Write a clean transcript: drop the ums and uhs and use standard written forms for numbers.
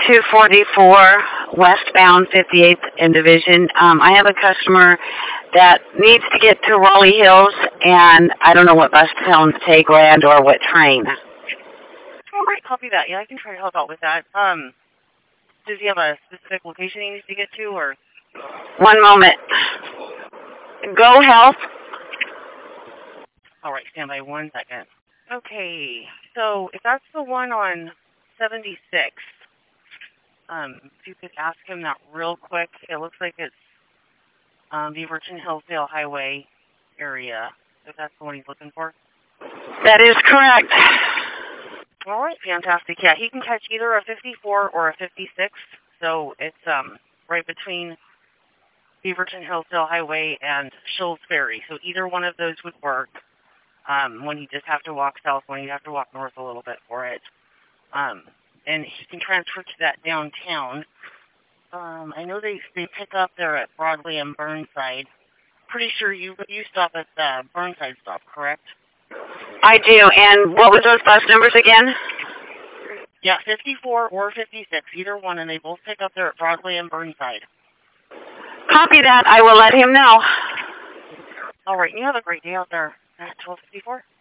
244 westbound 58th and Division. I have a customer that needs to get to Raleigh Hills, and I don't know what bus to tell him to take or what train. All right, copy that. Yeah, I can try to help out with that. Does he have a specific location he needs to get to, or? One moment. Go Health. All right, stand by 1 second. Okay, so if that's the one on 76, if you could ask him that real quick. It looks like it's Beaverton Hillsdale Highway area, if that's the one he's looking for. That is correct. All right, fantastic. Yeah, he can catch either a 54 or a 56, so it's right between Beaverton Hillsdale Highway and Shoals Ferry. So either one of those would work. When you just have to walk south, when you have to walk north a little bit for it. And he can transfer to that downtown. I know they pick up there at Broadway and Burnside. Pretty sure you stop at the Burnside stop, correct? I do. And what was those bus numbers again? Yeah, 54 or 56, either one, and they both pick up there at Broadway and Burnside. Copy that. I will let him know. All right, you have a great day out there at 1254.